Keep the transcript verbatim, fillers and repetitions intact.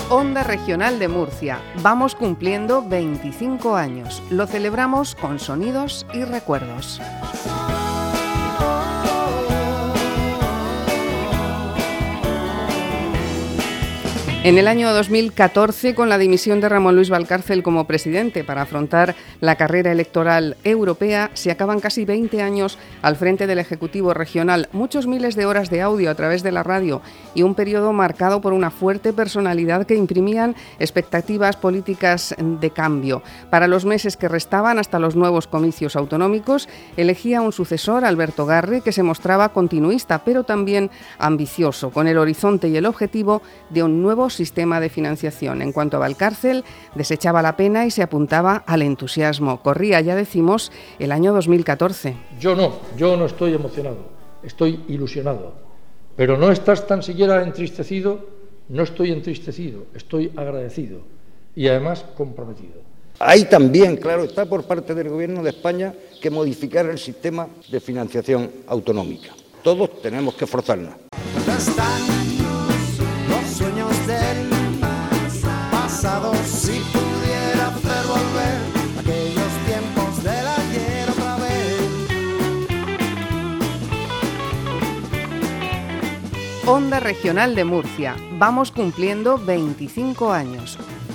Onda Regional de Murcia. Vamos cumpliendo veinticinco años. Lo celebramos con sonidos y recuerdos. En el año dos mil catorce, con la dimisión de Ramón Luis Valcárcel como presidente para afrontar la carrera electoral europea, se acaban casi veinte años al frente del Ejecutivo Regional, muchos miles de horas de audio a través de la radio y un periodo marcado por una fuerte personalidad que imprimían expectativas políticas de cambio. Para los meses que restaban hasta los nuevos comicios autonómicos, elegía un sucesor, Alberto Garre, que se mostraba continuista, pero también ambicioso, con el horizonte y el objetivo de un nuevo sistema de financiación. En cuanto a Valcárcel, desechaba la pena y se apuntaba al entusiasmo. Corría, ya decimos, el año dos mil catorce. Yo no, yo no estoy emocionado, estoy ilusionado. Pero no estás tan siquiera entristecido, no estoy entristecido, estoy agradecido y además comprometido. Hay también, claro, está por parte del Gobierno de España que modificar el sistema de financiación autonómica. Todos tenemos que esforzarnos. Si pudiera hacer volver aquellos tiempos del ayer otra vez. Onda Regional de Murcia. Vamos cumpliendo veinticinco años.